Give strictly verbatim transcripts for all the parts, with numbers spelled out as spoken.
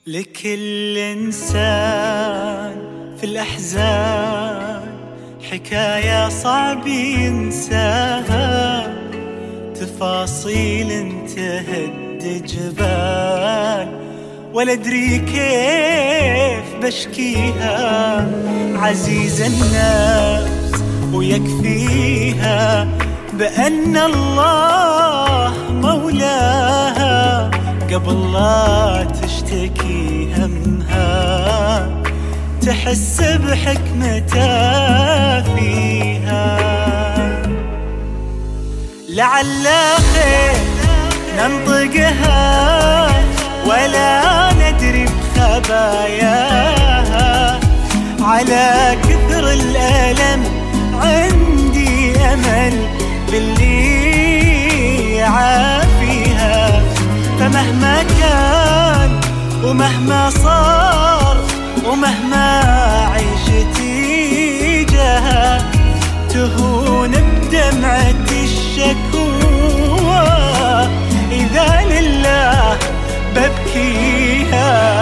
لكل إنسان في الأحزان حكاية صعب ينساها، تفاصيل تهد جبال ولا أدري كيف بشكيها. عزيزة النفس ويكفيها بأن الله مولاها، قبل لا تشتكي همها تحس بحكمته فيها. لعل خير ننطقها ولا ندري بخباياها، على كثر الألم عندي أمل باللي يعافيها. فمهما كان ومهما صار ومهما عيشتي جاها، تهون بدمعة الشكوى إذا لله ببكيها.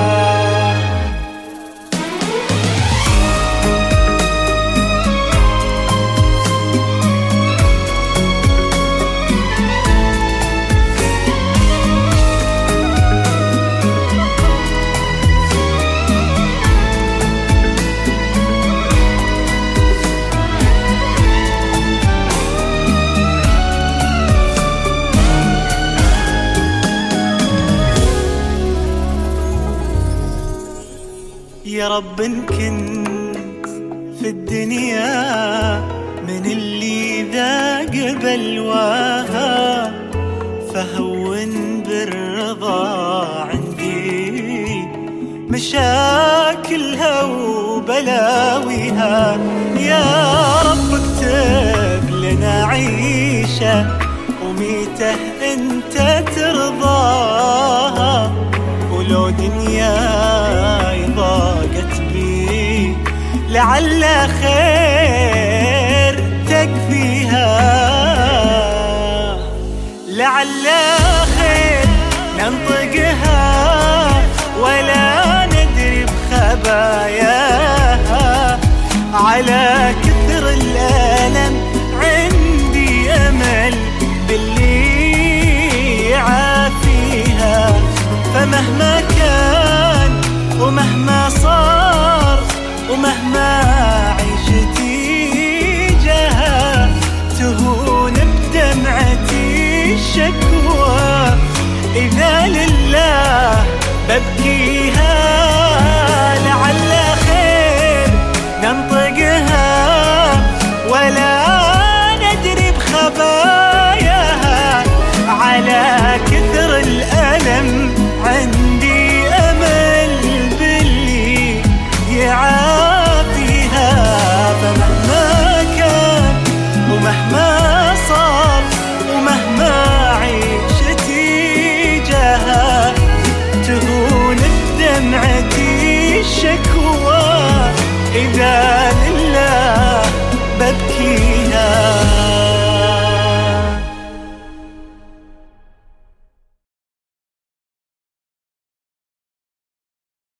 يا رب إن كنت في الدنيا من اللي ذاق بلواها، فهون بالرضا عندي مشاكلها وبلاويها. يا رب اكتب لنا عيشة وميته انت ترضاها، ولو دنياي ضاقت بي لعل خير تكفيها. لعل خير ننطقها ولا ندري بخباياها، على كثر الألم عندي أمل باللي يعافيها. فمهما كان ومهما صار ومهما عيشتي جاها، تهون بدمعتي الشكوى إذا لله ببكيها.